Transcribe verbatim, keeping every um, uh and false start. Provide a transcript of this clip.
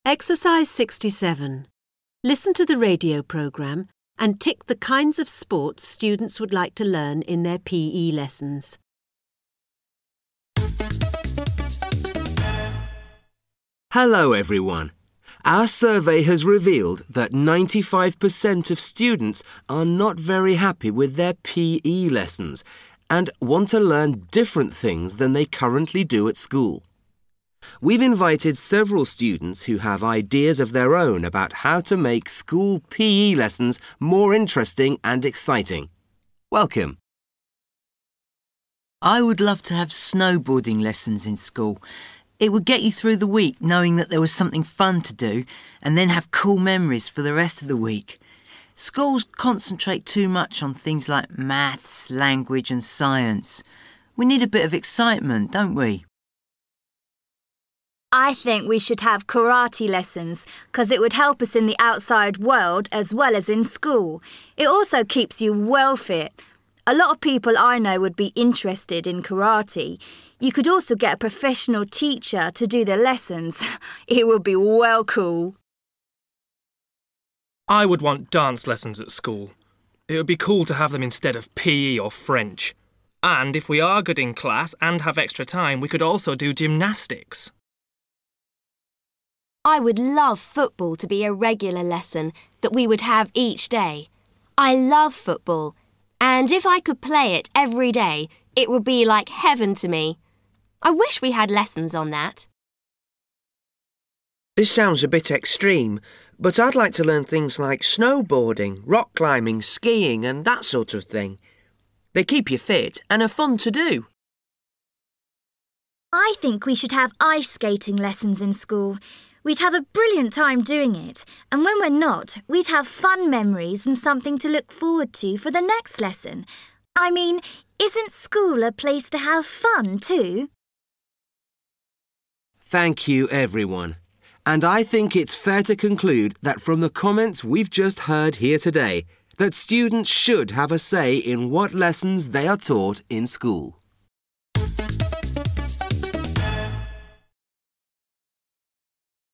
Exercise sixty-seven. Listen to the radio programme and tick the kinds of sports students would like to learn in their P E lessons. Hello everyone. Our survey has revealed that ninety-five percent of students are not very happy with their P E lessons and want to learn different things than they currently do at school. We've invited several students who have ideas of their own about how to make school P E lessons more interesting and exciting. Welcome. I would love to have snowboarding lessons in school. It would get you through the week knowing that there was something fun to do and then have cool memories for the rest of the week. Schools concentrate too much on things like maths, language and science. We need a bit of excitement, don't we? I think we should have karate lessons because it would help us in the outside world as well as in school. It also keeps you well fit. A lot of people I know would be interested in karate. You could also get a professional teacher to do the lessons. It would be well cool. I would want dance lessons at school. It would be cool to have them instead of P E or French. And if we are good in class and have extra time, we could also do gymnastics. I would love football to be a regular lesson that we would have each day. I love football, and if I could play it every day, it would be like heaven to me. I wish we had lessons on that. This sounds a bit extreme, but I'd like to learn things like snowboarding, rock climbing, skiing and that sort of thing. They keep you fit and are fun to do. I think we should have ice skating lessons in school. We'd have a brilliant time doing it, and when we're not, we'd have fun memories and something to look forward to for the next lesson. I mean, isn't school a place to have fun too? Thank you everyone. And I think it's fair to conclude that from the comments we've just heard here today, that students should have a say in what lessons they are taught in school.